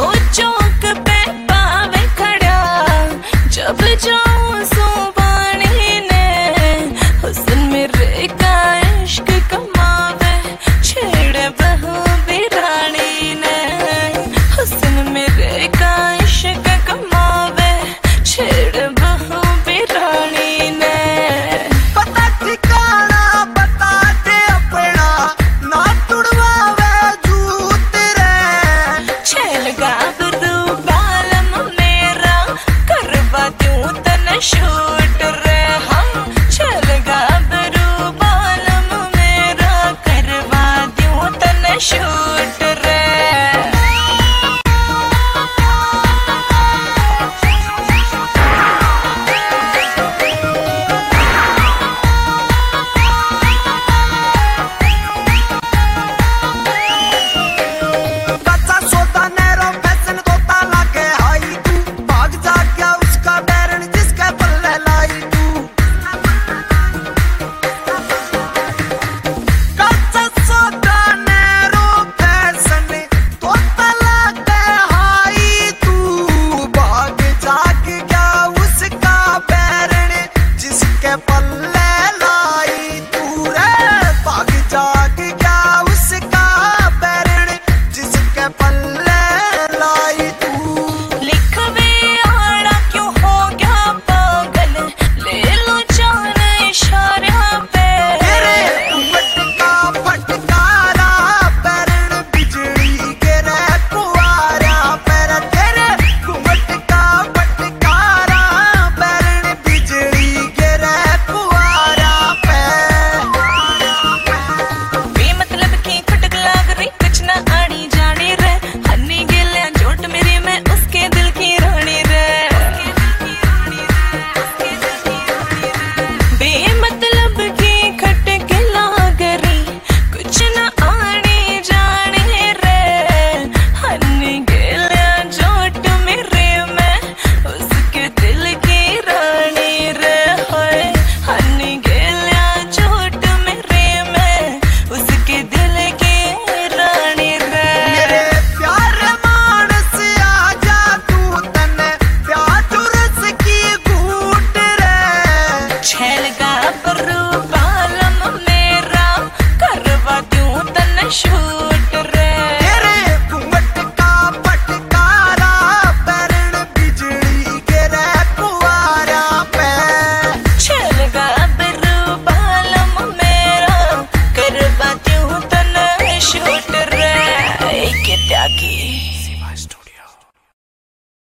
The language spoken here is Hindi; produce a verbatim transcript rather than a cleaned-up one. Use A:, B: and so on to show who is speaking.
A: तो चौक पे पावे खड़ा जब जाऊं सुबानी ने हुस्न मेरे का इश्क कमावे छेड़े बहू बिरानी ने हुस्न मेरे का इश्क कमावे छेड़े बहू बिरानी ने
B: पता ठिकाना बता दे अपना ना तुड़वावे झूठ रे
A: छेल गाबरू बालम मेरा करवा दूं तन शूट रे हम छेल गाबरू बालम मेरा करवा दूं तन शूट रे
B: बच्चा सोता नैरो फैशन तोता लागे हाई तू भाग जा क्या उसका बैरन जिसके पल्ले लाई तू बच्चा सोता नैरो फैशन तोता लागे हाई तू भाग जा क्या उसका बैरन जिसके पल्ले लाई तू रे भाग जा क्या उसका बैरन जिसके पल्ले लाई तू
A: लिखवे आड़ा क्यों हो गया पागल ले लो जान इशारा पे
B: तेरे फटका फटकारा बैरन बिजली गिरे कुआरा पैर तेरे फटका फटकारा बैरन बिजली गिरे कुआरा पैर
A: बेमतलब की खटक लाग रही कुछ ना आड़ी जानी रे हन्नी गिले झोट मेरी मैं उसके दिल की रानी रे बेमतलब की खटक लाग रही कुछ ना आड़ी जानी रे हन्नी गिले झोट मेरी मैं उसके दिल की रानी रे होए हन्नी गिले झोट मेरी मैं उसके दिल की रानी रे
B: मेरे प्यार मानस आजा तू तने प्यार रस की घूट रे
A: छेल गाबरू बालम मेरा करवा दूं तन शूट रे
B: तेरे घूंघट का फटकारा बैरन बिजली गिरे कुआरा पैर
A: छेल गाबरू बालम मेरा करवा दूं तन शूट रे के त्यागी